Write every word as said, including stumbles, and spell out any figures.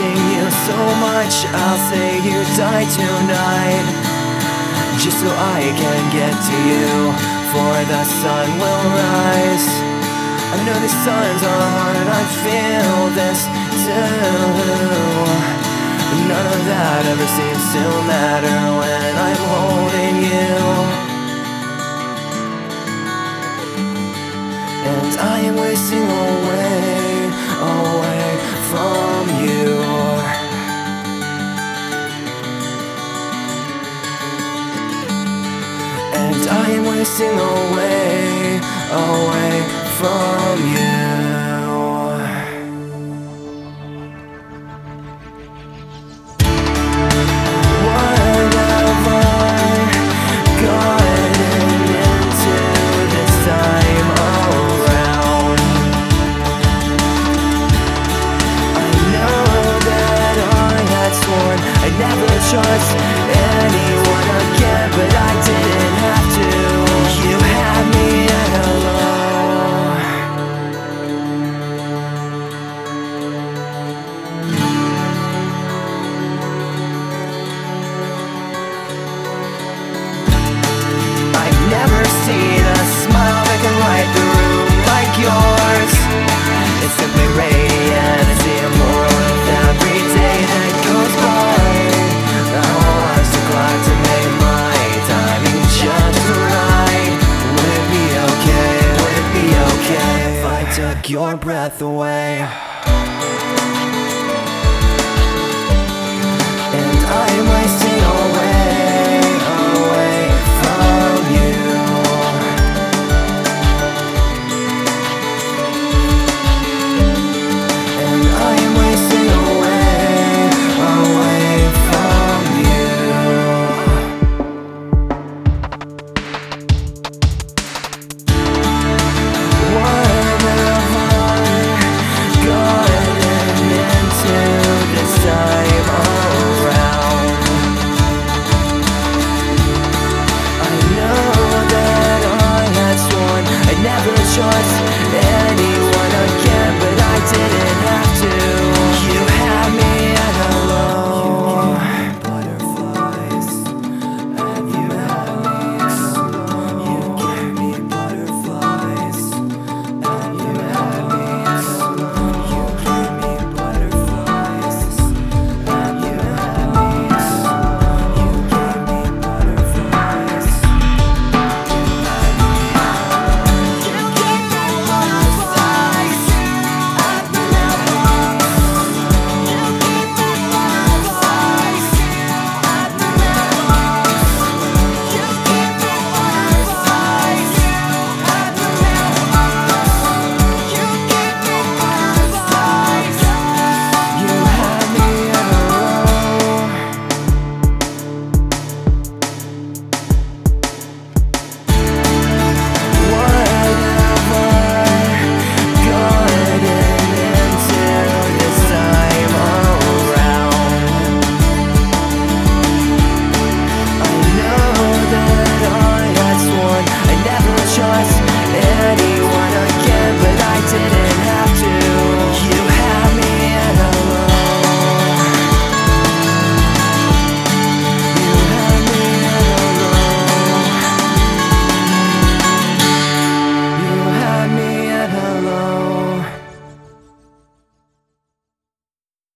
missing you so much, I'll say you die tonight, just so I can get to you, for the sun will rise. I know the sun's hard, I feel this too. None of that ever seems to matter when I'm holding you, and I am wasting away, away from you. And I am wasting away, away from you. Trust anyone again, but I didn't have to. You had me at hello. I've never seen a smile that can light the room like yours. It's simply radiant. I see it more with every day that goes by. To make my timing just right. Would it be okay, would it be okay if I took your breath away? And I'm wasting away, away from you. And I'm wasting away, away from you. Trust